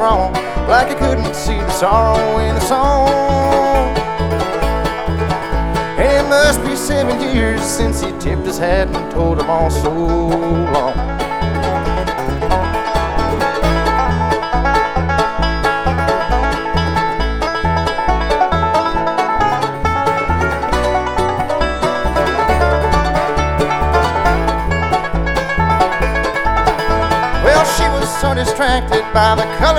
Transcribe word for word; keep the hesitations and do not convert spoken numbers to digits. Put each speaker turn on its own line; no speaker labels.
wrong, like he couldn't see the sorrow in the song. And it must be seven years since he tipped his hat and told them all so long. So distracted by the color